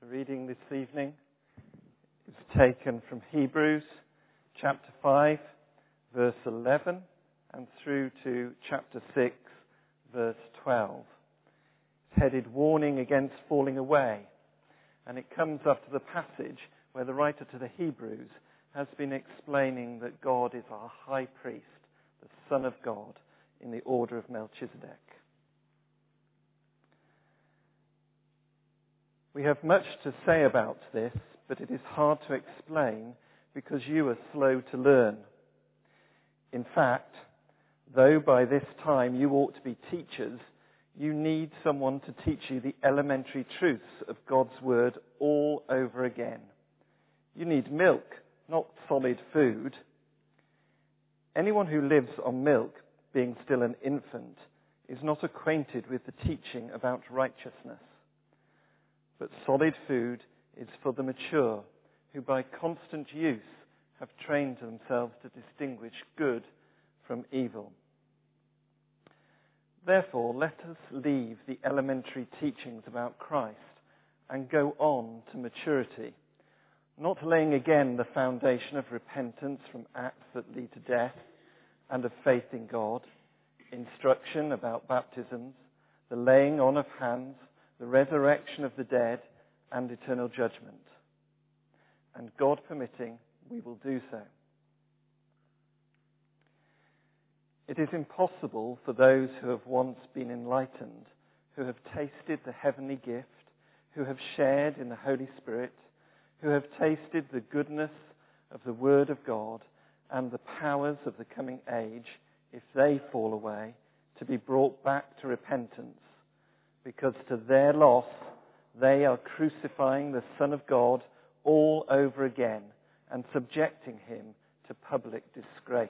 The reading this evening is taken from Hebrews chapter 5, verse 11, and through to chapter 6, verse 12. It's headed Warning Against Falling Away, and it comes after the passage where the writer to the Hebrews has been explaining that God is our high priest, the Son of God, in the order of Melchizedek. We have much to say about this, but it is hard to explain because you are slow to learn. In fact, though by this time you ought to be teachers, you need someone to teach you the elementary truths of God's word all over again. You need milk, not solid food. Anyone who lives on milk, being still an infant, is not acquainted with the teaching about righteousness. But solid food is for the mature, who by constant use have trained themselves to distinguish good from evil. Therefore, let us leave the elementary teachings about Christ and go on to maturity, not laying again the foundation of repentance from acts that lead to death and of faith in God, instruction about baptisms, the laying on of hands, the resurrection of the dead, and eternal judgment. And God permitting, we will do so. It is impossible for those who have once been enlightened, who have tasted the heavenly gift, who have shared in the Holy Spirit, who have tasted the goodness of the Word of God and the powers of the coming age, if they fall away, to be brought back to repentance, because to their loss they are crucifying the Son of God all over again and subjecting him to public disgrace.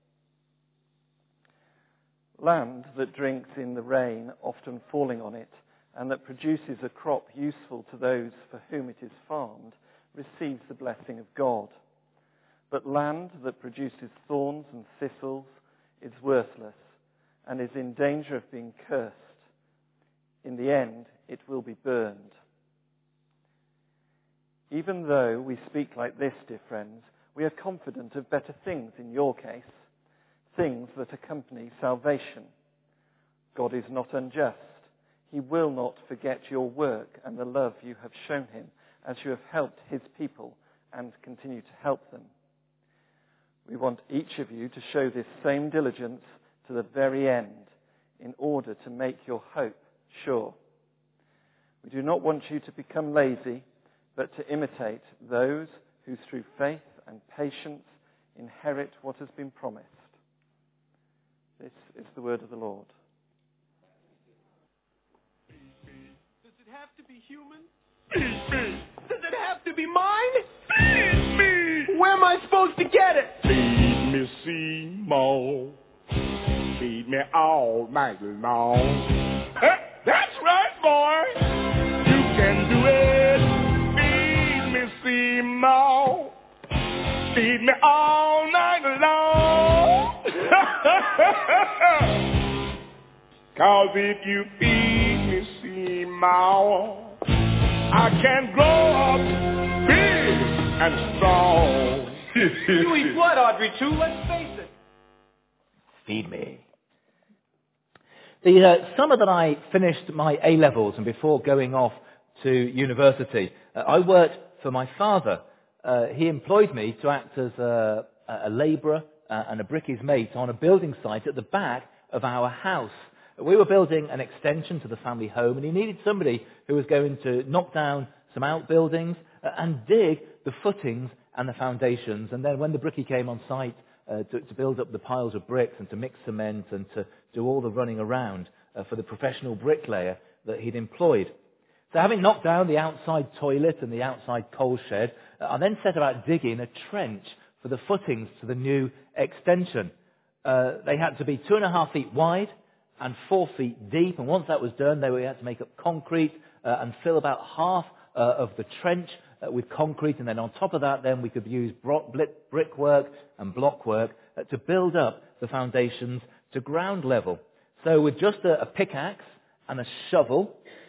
Land that drinks in the rain, often falling on it, and that produces a crop useful to those for whom it is farmed, receives the blessing of God. But land that produces thorns and thistles is worthless and is in danger of being cursed. In the end, it will be burned. Even though we speak like this, dear friends, we are confident of better things in your case, things that accompany salvation. God is not unjust. He will not forget your work and the love you have shown him as you have helped his people and continue to help them. We want each of you to show this same diligence to the very end in order to make your hope sure. We do not want you to become lazy, but to imitate those who through faith and patience inherit what has been promised. This is the word of the Lord. Does it have to be human? Does it have to be mine? Feed me! Where am I supposed to get it? Feed me, Seymour. Feed me all night long. That's right, boy. You can do it. Feed me, Seymour. Feed me all night long. 'Cause if you feed me, Seymour, I can grow up big and strong. You eat what, Audrey 2? Let's face it. Feed me. The summer that I finished my A-levels and before going off to university, I worked for my father. He employed me to act as a labourer and a bricky's mate on a building site at the back of our house. We were building an extension to the family home, and he needed somebody who was going to knock down some outbuildings and dig the footings and the foundations. And then when the brickie came on site to build up the piles of bricks and to mix cement and to do all the running around for the professional bricklayer that he'd employed. So having knocked down the outside toilet and the outside coal shed, I then set about digging a trench for the footings to the new extension. They had to be 2.5 feet wide and 4 feet deep, and once that was done, we had to make up concrete and fill about half of the trench with concrete, and then on top of that, then we could use brickwork and blockwork to build up the foundations to ground level. So with just a pickaxe and a shovel,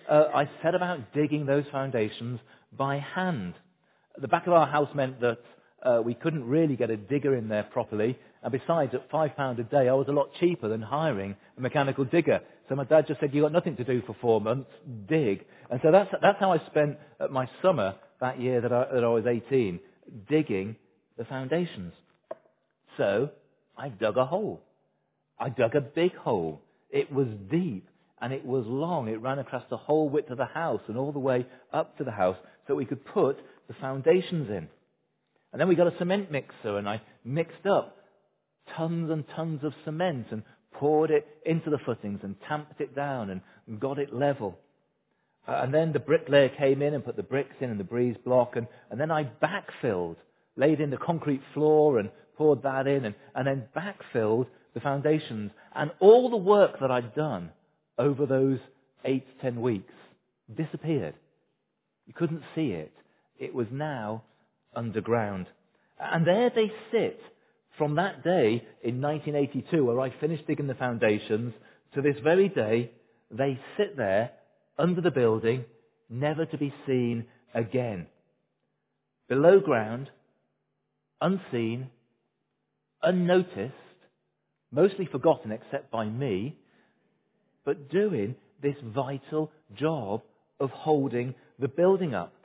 I set about digging those foundations by hand. The back of our house meant that we couldn't really get a digger in there properly. And besides, at £5 a day, I was a lot cheaper than hiring a mechanical digger. So my dad just said, "You've got nothing to do for 4 months, dig." And so that's how I spent my summer that year that I was 18, digging the foundations. So I dug a hole. I dug a big hole. It was deep and it was long. It ran across the whole width of the house and all the way up to the house so we could put the foundations in. And then we got a cement mixer and I mixed up tons and tons of cement and poured it into the footings and tamped it down and got it level. And then the bricklayer came in and put the bricks in and the breeze block, and then I backfilled, laid in the concrete floor and poured that in, and then backfilled the foundations. And all the work that I'd done over those 8 to 10 weeks disappeared. You couldn't see it. It was now underground. And there they sit from that day in 1982, where I finished digging the foundations, to this very day. They sit there under the building, never to be seen again. Below ground, unseen, unnoticed, mostly forgotten except by me, but doing this vital job of holding the building up.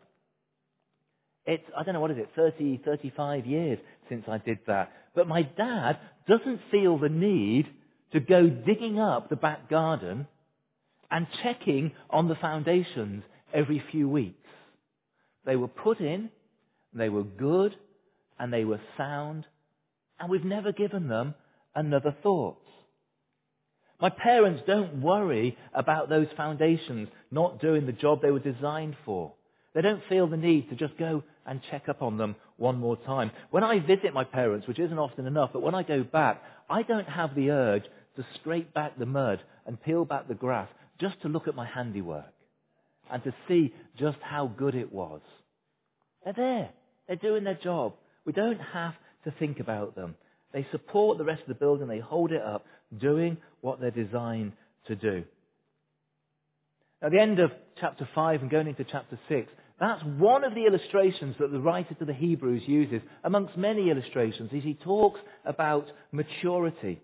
It's, I don't know, what is it, 30, 35 years since I did that. But my dad doesn't feel the need to go digging up the back garden and checking on the foundations every few weeks. They were put in, they were good, and they were sound, and we've never given them another thought. My parents don't worry about those foundations not doing the job they were designed for. They don't feel the need to just go and check up on them one more time. When I visit my parents, which isn't often enough, but when I go back, I don't have the urge to scrape back the mud and peel back the grass just to look at my handiwork and to see just how good it was. They're there. They're doing their job. We don't have to think about them. They support the rest of the building. They hold it up, doing what they're designed to do. At the end of chapter 5 and going into chapter 6, that's one of the illustrations that the writer to the Hebrews uses, amongst many illustrations, as he talks about maturity.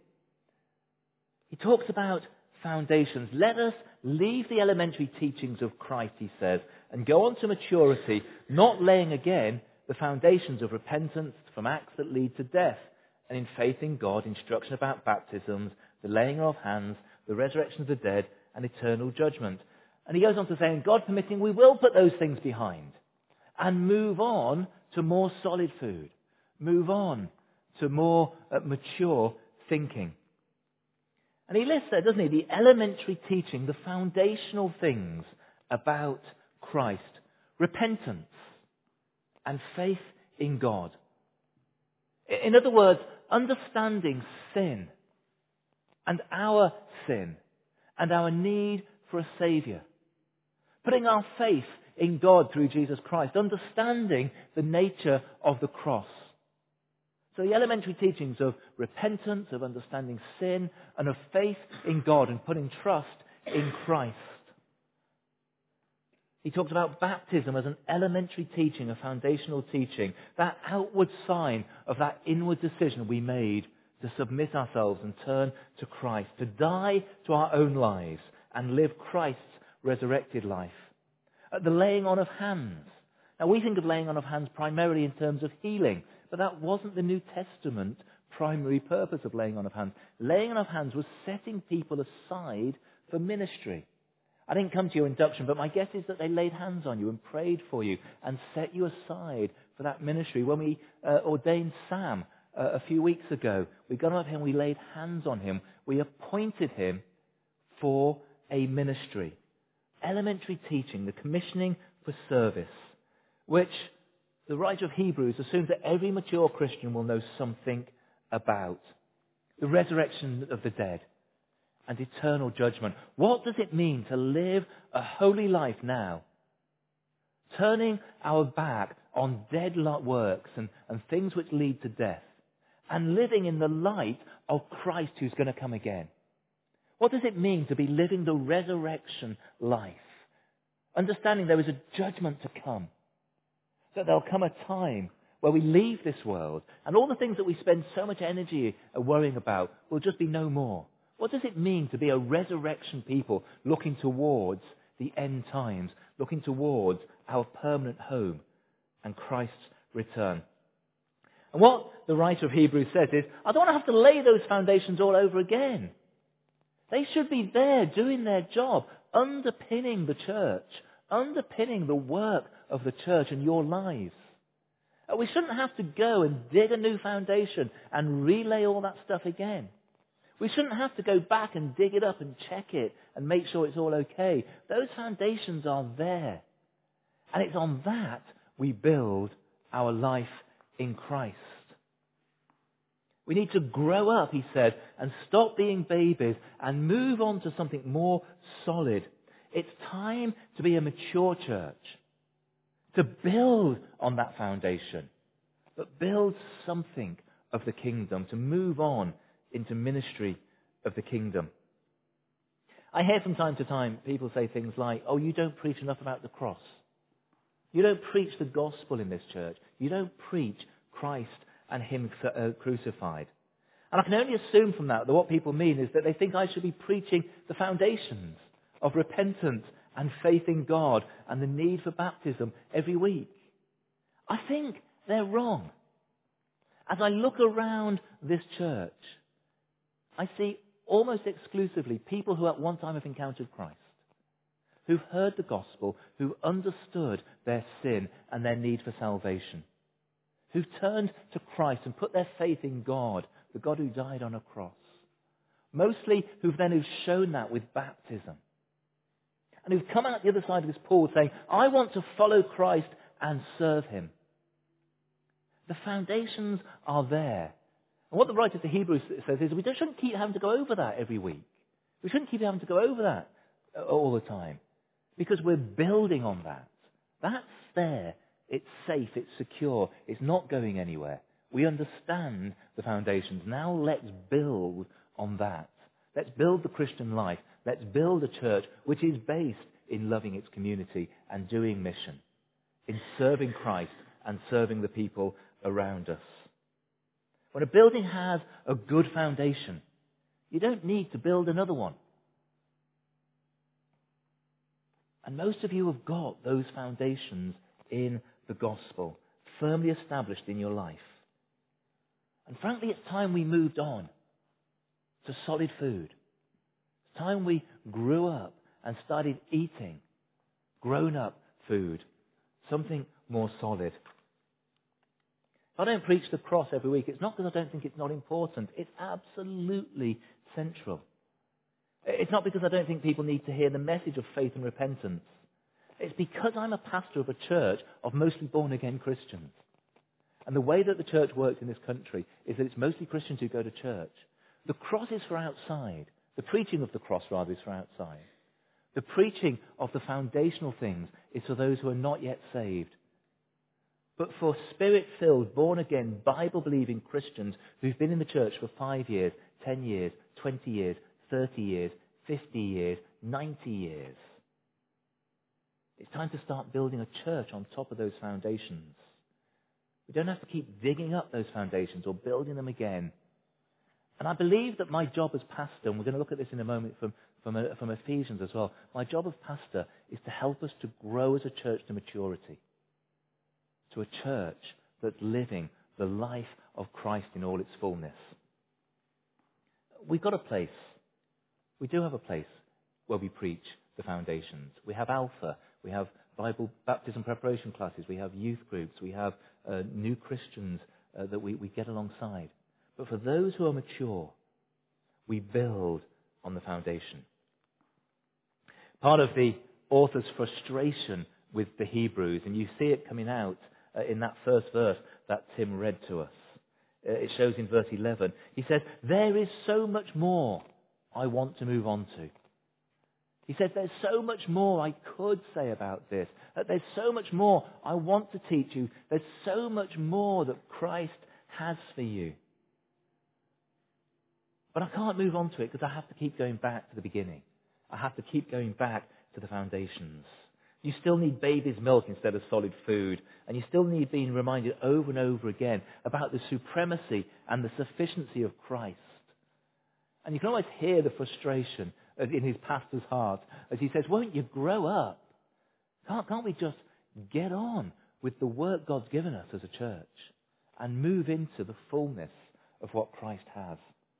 He talks about foundations. Let us leave the elementary teachings of Christ, he says, and go on to maturity, not laying again the foundations of repentance from acts that lead to death, and in faith in God, instruction about baptisms, the laying of hands, the resurrection of the dead, and eternal judgment. And he goes on to say, and God permitting, we will put those things behind and move on to more solid food, move on to more mature thinking. And he lists there, doesn't he, the elementary teaching, the foundational things about Christ. Repentance and faith in God. In other words, understanding sin and our sin and our need for a Saviour. Putting our faith in God through Jesus Christ. Understanding the nature of the cross. So the elementary teachings of repentance, of understanding sin, and of faith in God and putting trust in Christ. He talks about baptism as an elementary teaching, a foundational teaching, that outward sign of that inward decision we made to submit ourselves and turn to Christ, to die to our own lives and live Christ's resurrected life. The laying on of hands. Now we think of laying on of hands primarily in terms of healing, but that wasn't the New Testament primary purpose of laying on of hands. Laying on of hands was setting people aside for ministry. I didn't come to your induction, but my guess is that they laid hands on you and prayed for you and set you aside for that ministry. When we ordained Sam a few weeks ago, we got up here and we laid hands on him. We appointed him for a ministry. Elementary teaching, the commissioning for service, which the writer of Hebrews assumes that every mature Christian will know something about. The resurrection of the dead and eternal judgment. What does it mean to live a holy life now? Turning our back on dead works and things which lead to death, and living in the light of Christ who's going to come again. What does it mean to be living the resurrection life? Understanding there is a judgment to come. That there'll come a time where we leave this world and all the things that we spend so much energy worrying about will just be no more. What does it mean to be a resurrection people looking towards the end times, looking towards our permanent home and Christ's return? And what the writer of Hebrews says is, I don't want to have to lay those foundations all over again. They should be there doing their job, underpinning the church, underpinning the work of the church and your lives. We shouldn't have to go and dig a new foundation and relay all that stuff again. We shouldn't have to go back and dig it up and check it and make sure it's all okay. Those foundations are there. And it's on that we build our life in Christ. We need to grow up, he said, and stop being babies and move on to something more solid. It's time to be a mature church, to build on that foundation, but build something of the kingdom, to move on into ministry of the kingdom. I hear from time to time people say things like, oh, you don't preach enough about the cross. You don't preach the gospel in this church. You don't preach Christ and Him crucified. And I can only assume from that what people mean is that they think I should be preaching the foundations of repentance and faith in God and the need for baptism every week. I think they're wrong. As I look around this church, I see almost exclusively people who at one time have encountered Christ, who've heard the gospel, who understood their sin and their need for salvation, who've turned to Christ and put their faith in God, the God who died on a cross. Mostly who've shown that with baptism. And who've come out the other side of this pool saying, I want to follow Christ and serve Him. The foundations are there. And what the writer to Hebrews says is we shouldn't keep having to go over that every week. We shouldn't keep having to go over that all the time. Because we're building on that. That's there. It's safe. It's secure. It's not going anywhere. We understand the foundations. Now let's build on that. Let's build the Christian life. Let's build a church which is based in loving its community and doing mission, in serving Christ and serving the people around us. When a building has a good foundation, you don't need to build another one. And most of you have got those foundations in the gospel, firmly established in your life. And frankly, it's time we moved on to solid food. It's time we grew up and started eating grown-up food, something more solid. If I don't preach the cross every week, it's not because I don't think it's not important. It's absolutely central. It's not because I don't think people need to hear the message of faith and repentance. It's because I'm a pastor of a church of mostly born-again Christians. And the way that the church works in this country is that it's mostly Christians who go to church. The cross is for outside. The preaching of the cross, rather, is for outside. The preaching of the foundational things is for those who are not yet saved. But for Spirit-filled, born-again, Bible-believing Christians who've been in the church for 5 years, 10 years, 20 years, 30 years, 50 years, 90 years. It's time to start building a church on top of those foundations. We don't have to keep digging up those foundations or building them again. And I believe that my job as pastor, and we're going to look at this in a moment from Ephesians as well, my job as pastor is to help us to grow as a church to maturity. To a church that's living the life of Christ in all its fullness. We've got a place. We do have a place where we preach the foundations. We have Alpha. We have Bible baptism preparation classes. We have youth groups. We have new Christians that we get alongside. But for those who are mature, we build on the foundation. Part of the author's frustration with the Hebrews, and you see it coming out in that first verse that Tim read to us. It shows in verse 11. He says, there is so much more I want to move on to. He says, there's so much more I could say about this. There's so much more I want to teach you. There's so much more that Christ has for you. But I can't move on to it because I have to keep going back to the beginning. I have to keep going back to the foundations. You still need baby's milk instead of solid food. And you still need being reminded over and over again about the supremacy and the sufficiency of Christ. And you can always hear the frustration in his pastor's heart as he says, won't you grow up? Can't we just get on with the work God's given us as a church and move into the fullness of what Christ has?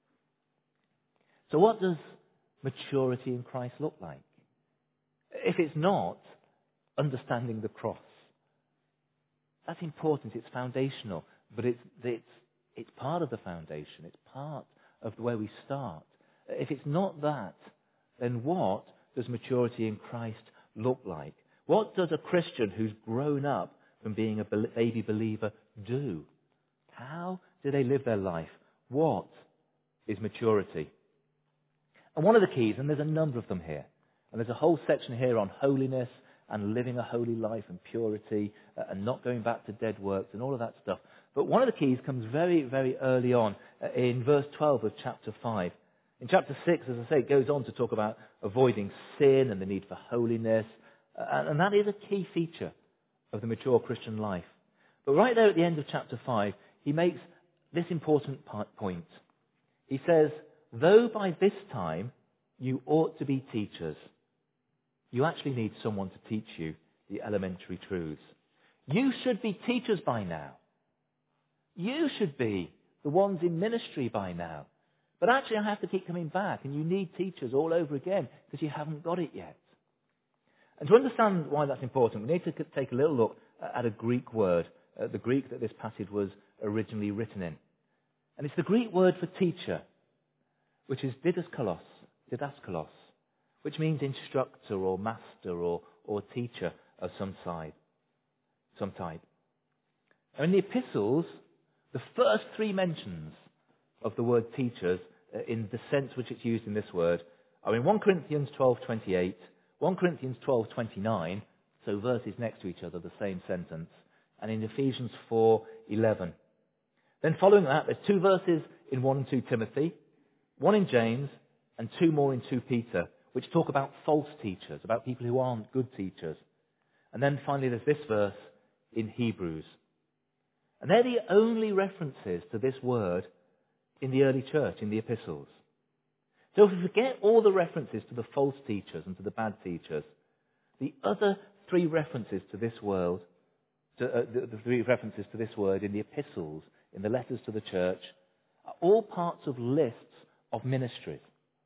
So what does maturity in Christ look like? If it's not understanding the cross, that's important, it's foundational, but it's part of the foundation, it's part of where we start. If it's not that, then what does maturity in Christ look like? What does a Christian who's grown up from being a baby believer do? How do they live their life? What is maturity? And one of the keys, and there's a number of them here, and there's a whole section here on holiness and living a holy life and purity and not going back to dead works and all of that stuff. But one of the keys comes very, very early on in verse 12 of chapter 5. In chapter 6, as I say, it goes on to talk about avoiding sin and the need for holiness. And that is a key feature of the mature Christian life. But right there at the end of chapter 5, he makes this important point. He says, though by this time you ought to be teachers, you actually need someone to teach you the elementary truths. You should be teachers by now. You should be the ones in ministry by now. But actually I have to keep coming back, and you need teachers all over again because you haven't got it yet. And to understand why that's important, we need to take a little look at a Greek word, the Greek that this passage was originally written in. And it's the Greek word for teacher, which is didaskalos, which means instructor or master or teacher of some type. And in the epistles, the first three mentions of the word teachers in the sense which it's used in this word are in 1 Corinthians 12:28, 1 Corinthians 12:29, so verses next to each other, the same sentence, and in Ephesians 4:11. Then following that, there's two verses in 1 and 2 Timothy, one in James, and two more in 2 Peter, which talk about false teachers, about people who aren't good teachers. And then finally there's this verse in Hebrews. And they're the only references to this word in the early church, in the epistles. So if we forget all the references to the false teachers and to the bad teachers, the other three references to this word, the three references to this word in the epistles, in the letters to the church, are all parts of lists of ministries.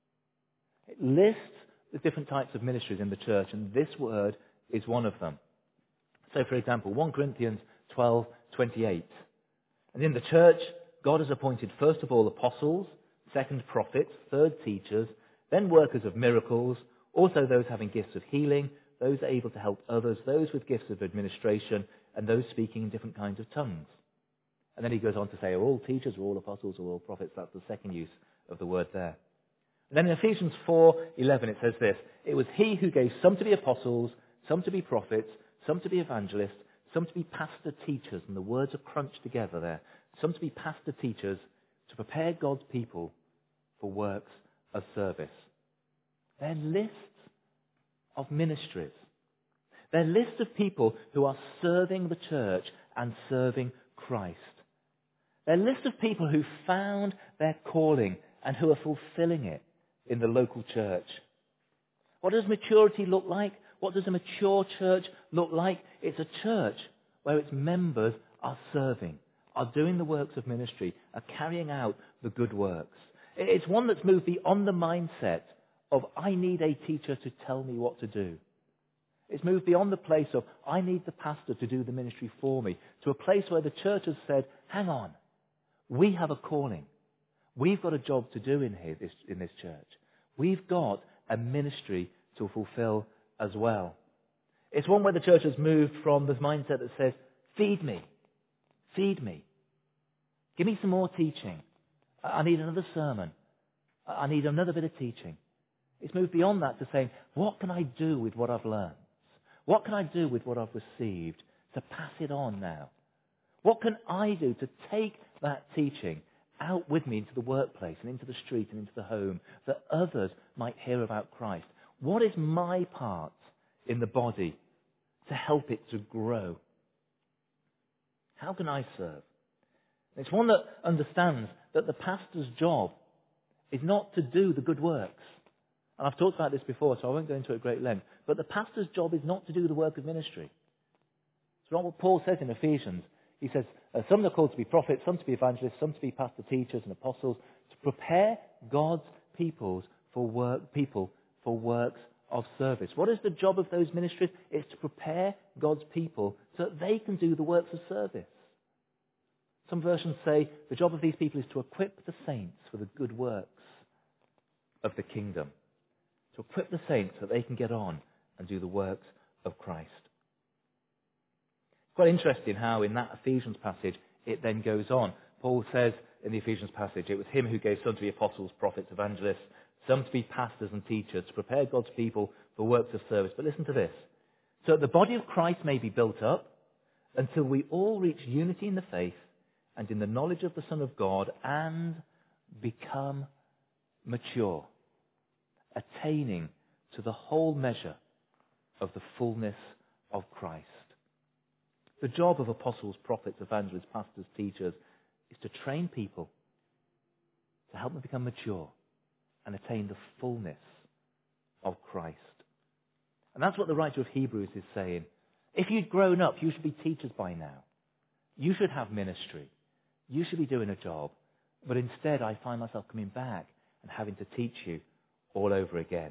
It lists the different types of ministries in the church, and this word is one of them. So, for example, 1 Corinthians 12:28. And in the church, God has appointed first of all apostles, second prophets, third teachers, then workers of miracles, also those having gifts of healing, those able to help others, those with gifts of administration, and those speaking in different kinds of tongues. And then he goes on to say, are all teachers, are all apostles, are all prophets? That's the second use of the word there. And then in Ephesians 4:11 it says this, it was he who gave some to be apostles, some to be prophets, some to be evangelists, some to be pastor teachers, and the words are crunched together there, some to be pastor teachers to prepare God's people for works of service. They're lists of ministries. They're lists of people who are serving the church and serving Christ. They're lists of people who found their calling and who are fulfilling it in the local church. What does maturity look like? What does a mature church look like? It's a church where its members are serving, are doing the works of ministry, are carrying out the good works. It's one that's moved beyond the mindset of, I need a teacher to tell me what to do. It's moved beyond the place of, I need the pastor to do the ministry for me, to a place where the church has said, hang on, we have a calling. We've got a job to do in this church. We've got a ministry to fulfill as well. It's one where the church has moved from this mindset that says, feed me, give me some more teaching. I need another sermon. I need another bit of teaching. It's moved beyond that to saying, what can I do with what I've learned? What can I do with what I've received to pass it on now? What can I do to take that teaching out with me into the workplace and into the street and into the home that others might hear about Christ? What is my part in the body to help it to grow. How can I serve? It's one that understands that the pastor's job is not to do the good works. And I've talked about this before, so I won't go into it at great length. But the pastor's job is not to do the work of ministry. It's not what Paul says in Ephesians. He says, some are called to be prophets, some to be evangelists, some to be pastor teachers and apostles, to prepare God's people for works of service. What is the job of those ministries? It's to prepare God's people so that they can do the works of service. Some versions say the job of these people is to equip the saints for the good works of the kingdom. To equip the saints so that they can get on and do the works of Christ. It's quite interesting how in that Ephesians passage it then goes on. Paul says in the Ephesians passage, it was him who gave some to be apostles, prophets, evangelists, some to be pastors and teachers, to prepare God's people for works of service. But listen to this. So that the body of Christ may be built up until we all reach unity in the faith and in the knowledge of the Son of God and become mature, attaining to the whole measure of the fullness of Christ. The job of apostles, prophets, evangelists, pastors, teachers is to train people, to help them become mature and attain the fullness of Christ. And that's what the writer of Hebrews is saying. If you'd grown up, you should be teachers by now. You should have ministry. You should be doing a job. But instead, I find myself coming back and having to teach you all over again.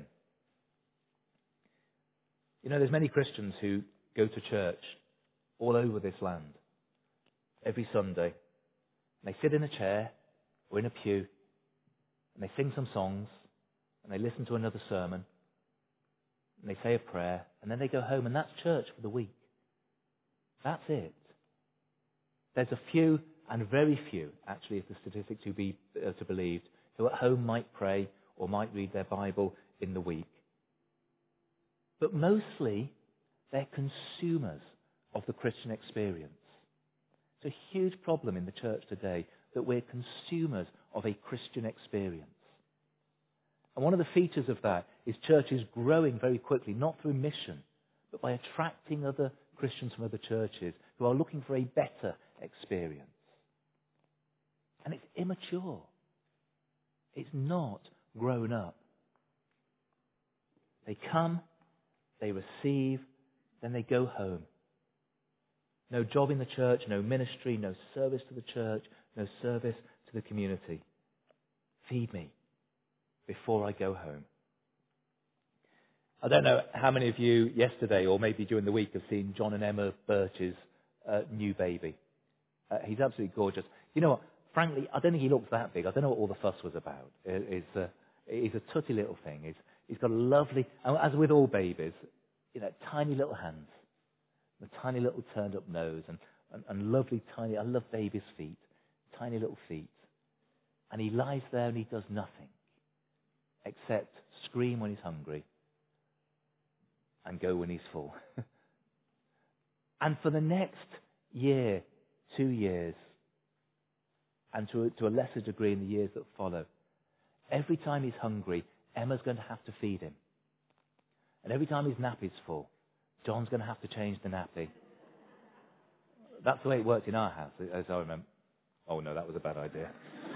You know, there's many Christians who go to church all over this land every Sunday. And they sit in a chair or in a pew and they sing some songs and they listen to another sermon and they say a prayer and then they go home, and that's church for the week. That's it. There's a few, and very few, actually, if the statistics to be believed, who at home might pray or might read their Bible in the week. But mostly, they're consumers of the Christian experience. It's a huge problem in the church today that we're consumers of a Christian experience. And one of the features of that is churches growing very quickly, not through mission, but by attracting other Christians from other churches who are looking for a better experience. And it's immature. It's not grown up. They come, they receive, then they go home. No job in the church, no ministry, no service to the church, no service to the community. Feed me before I go home. I don't know how many of you yesterday or maybe during the week have seen John and Emma Birch's new baby. He's absolutely gorgeous. You know what? Frankly, I don't think he looks that big. I don't know what all the fuss was about. He's a tutty little thing. He's got a lovely, as with all babies, you know, tiny little hands, a tiny little turned up nose, and lovely tiny, I love babies' feet, tiny little feet. And he lies there and he does nothing except scream when he's hungry and go when he's full. And for the next year, 2 years, and to a lesser degree in the years that follow, every time he's hungry, Emma's going to have to feed him. And every time his nappy's full, John's going to have to change the nappy. That's the way it worked in our house, as I remember. Oh no, that was a bad idea.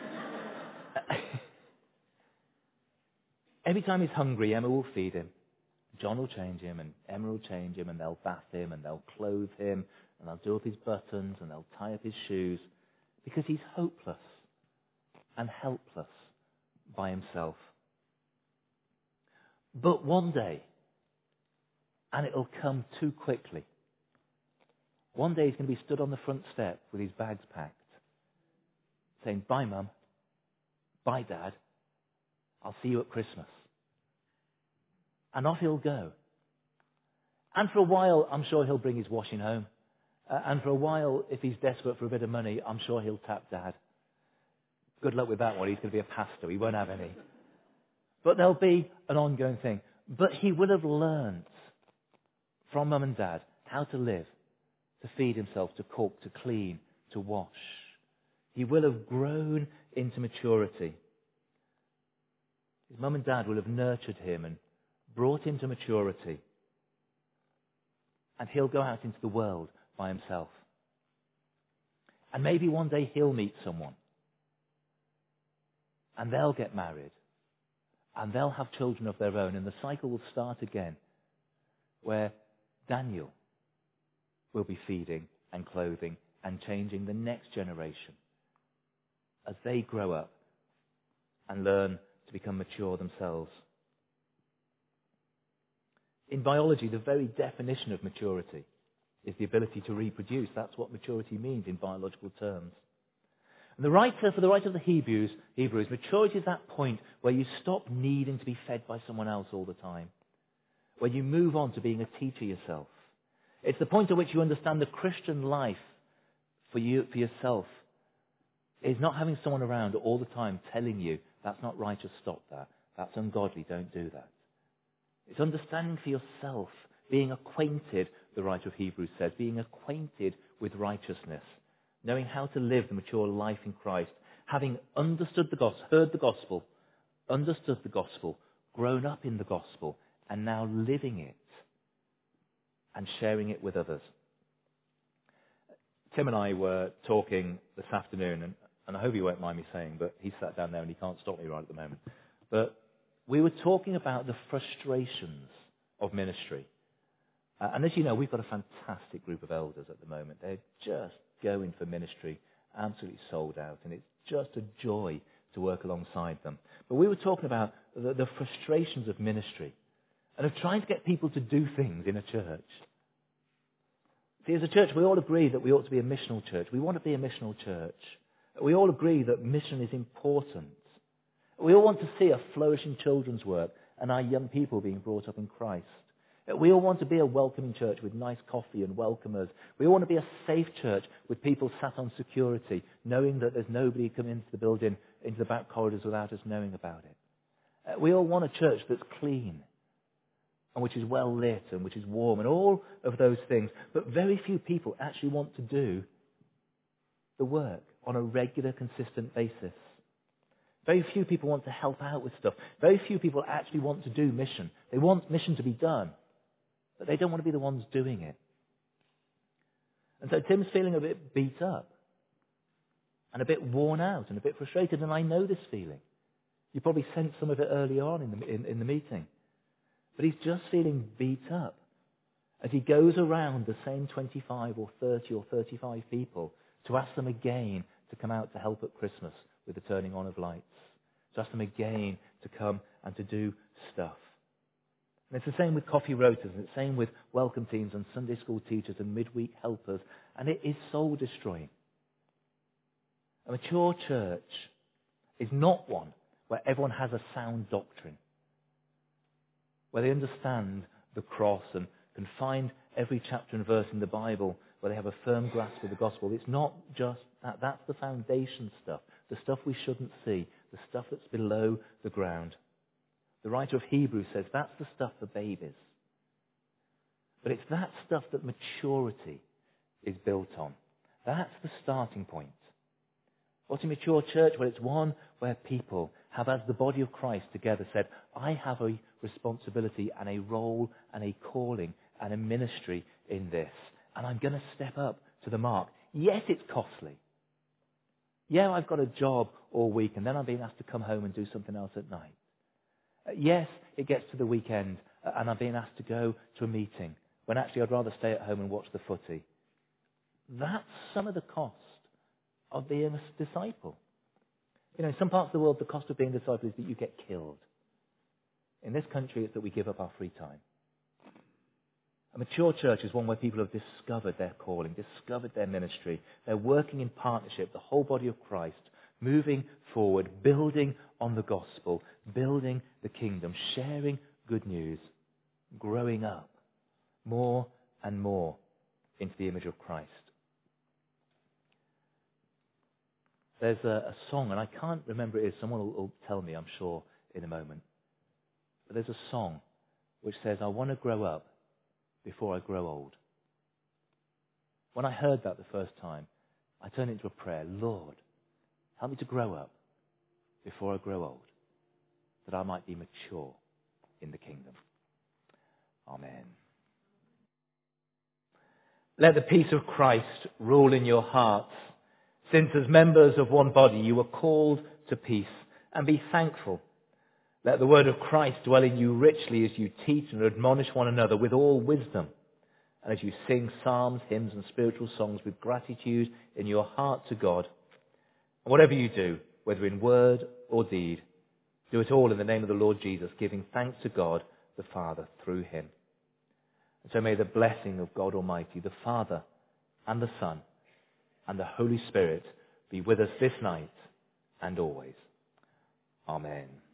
Every time he's hungry, Emma will feed him. John will change him, and Emma will change him, and they'll bath him, and they'll clothe him, and they'll do up his buttons, and they'll tie up his shoes, because he's hopeless and helpless by himself. But one day, and it'll come too quickly, one day he's going to be stood on the front step with his bags packed, saying, "Bye, Mum. Bye, Dad. I'll see you at Christmas." And off he'll go. And for a while, I'm sure he'll bring his washing home. And for a while, if he's desperate for a bit of money, I'm sure he'll tap Dad. Good luck with that one. He's going to be a pastor. He won't have any. But there'll be an ongoing thing. But he will have learned from Mum and Dad how to live, to feed himself, to cook, to clean, to wash. He will have grown into maturity. His Mum and Dad will have nurtured him and brought him to maturity. and he'll go out into the world by himself. And maybe one day he'll meet someone, and they'll get married, and they'll have children of their own, and the cycle will start again, where Daniel will be feeding and clothing and changing the next generation as they grow up and learn to become mature themselves. In biology, the very definition of maturity is the ability to reproduce. That's what maturity means in biological terms. And for the writer of the Hebrews, maturity is that point where you stop needing to be fed by someone else all the time, where you move on to being a teacher yourself. It's the point at which you understand the Christian life for yourself is not having someone around all the time telling you, that's not righteous, stop that. That's ungodly, don't do that. It's understanding for yourself, being acquainted, the writer of Hebrews says, being acquainted with righteousness, knowing how to live the mature life in Christ, having understood the gospel, heard the gospel, understood the gospel, grown up in the gospel, and now living it and sharing it with others. Tim and I were talking this afternoon, and I hope you won't mind me saying, but he sat down there and he can't stop me right at the moment. But we were talking about the frustrations of ministry. And as you know, we've got a fantastic group of elders at the moment. They're just going for ministry, absolutely sold out, and it's just a joy to work alongside them. But we were talking about the frustrations of ministry and of trying to get people to do things in a church. See, as a church, we all agree that we ought to be a missional church. We want to be a missional church. We all agree that mission is important. We all want to see a flourishing children's work and our young people being brought up in Christ. We all want to be a welcoming church with nice coffee and welcomers. We all want to be a safe church with people sat on security, knowing that there's nobody coming into the building, into the back corridors without us knowing about it. We all want a church that's clean and which is well lit and which is warm and all of those things. But very few people actually want to do the work on a regular, consistent basis. Very few people want to help out with stuff. Very few people actually want to do mission. They want mission to be done, but they don't want to be the ones doing it. And so Tim's feeling a bit beat up and a bit worn out and a bit frustrated, and I know this feeling. You probably sensed some of it early on in the meeting. But he's just feeling beat up as he goes around the same 25 or 30 or 35 people to ask them again to come out to help at Christmas with the turning on of lights, to ask them again to come and to do stuff. And it's the same with coffee rotas, and it's the same with welcome teams and Sunday school teachers and midweek helpers, and it is soul destroying. A mature church is not one where everyone has a sound doctrine, where they understand the cross and can find every chapter and verse in the Bible, where they have a firm grasp of the gospel. It's not just that. That's the foundation stuff, the stuff we shouldn't see, the stuff that's below the ground. The writer of Hebrews says that's the stuff for babies. But it's that stuff that maturity is built on. That's the starting point. What's a mature church? Well, it's one where people have, as the body of Christ together, said, I have a responsibility and a role and a calling and a ministry in this. And I'm going to step up to the mark. Yes, it's costly. Yeah, I've got a job all week and then I'm being asked to come home and do something else at night. Yes, it gets to the weekend and I'm being asked to go to a meeting when actually I'd rather stay at home and watch the footy. That's some of the cost of being a disciple. You know, in some parts of the world, the cost of being a disciple is that you get killed. In this country, it's that we give up our free time. A mature church is one where people have discovered their calling, discovered their ministry. They're working in partnership, the whole body of Christ, moving forward, building on the gospel, building the kingdom, sharing good news, growing up more and more into the image of Christ. There's a song, and I can't remember it is. Someone will tell me, I'm sure, in a moment. But there's a song which says, I want to grow up before I grow old. When I heard that the first time, I turned it into a prayer. Lord, help me to grow up before I grow old, that I might be mature in the kingdom. Amen. Let the peace of Christ rule in your hearts, since as members of one body you are called to peace, and be thankful. Let the word of Christ dwell in you richly as you teach and admonish one another with all wisdom, and as you sing psalms, hymns, and spiritual songs with gratitude in your heart to God. And whatever you do, whether in word or deed, do it all in the name of the Lord Jesus, giving thanks to God the Father through him. And so may the blessing of God Almighty, the Father and the Son and the Holy Spirit be with us this night and always. Amen.